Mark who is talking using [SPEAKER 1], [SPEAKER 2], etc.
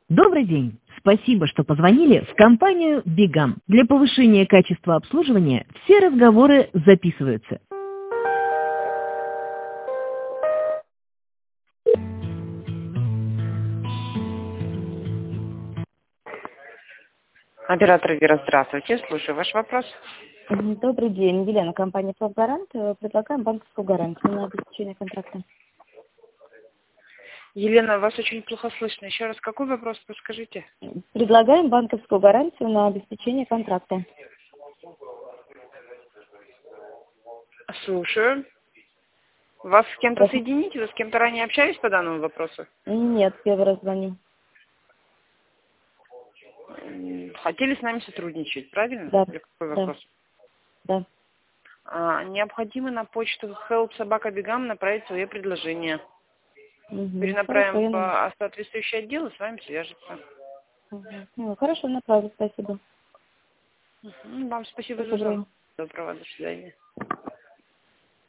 [SPEAKER 1] Добрый день! Спасибо, что позвонили в компанию Бигам. Для повышения качества обслуживания все разговоры записываются.
[SPEAKER 2] Оператор Вера, здравствуйте. Слушаю ваш вопрос.
[SPEAKER 3] Добрый день, Елена, компания «Флотгарант». Предлагаем банковскую гарантию на обеспечение контракта.
[SPEAKER 2] Елена, вас очень плохо слышно. Еще раз, какой вопрос, подскажите?
[SPEAKER 3] Предлагаем банковскую гарантию на обеспечение контракта.
[SPEAKER 2] Слушаю. Вас с кем-то
[SPEAKER 3] Прошу.
[SPEAKER 2] соединить? Вы с кем-то ранее общались по данному вопросу?
[SPEAKER 3] Нет, первый раз звоню.
[SPEAKER 2] Хотели с нами сотрудничать, правильно?
[SPEAKER 3] Да,
[SPEAKER 2] Или какой
[SPEAKER 3] да,
[SPEAKER 2] вопрос?
[SPEAKER 3] да.
[SPEAKER 2] Необходимо на почту help@bigam направить свое предложение.
[SPEAKER 3] Хорошо,
[SPEAKER 2] Перенаправим
[SPEAKER 3] я
[SPEAKER 2] по соответствующее отдел и с вами свяжется.
[SPEAKER 3] Хорошо, направлю, спасибо.
[SPEAKER 2] Вам спасибо за
[SPEAKER 3] Спасибо.
[SPEAKER 2] звонок. Доброго, до свидания.